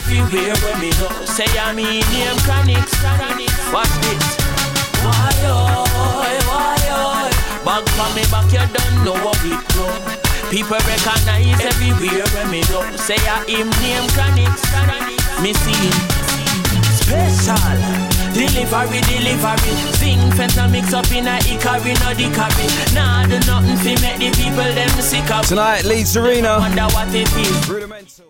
everywhere when me go. Say I mean name Chronixx. Watch this. Why oh? Back for me back, you don't know what we do. People recognize everywhere when me go. Say I him name Chronixx. Me see him. Special delivery. Sing fenta mix up in a Ikari, no the carry. Nah, do nothing to make the people them sick up. Tonight, Leeds Arena. Wonder what it is. Rudimental.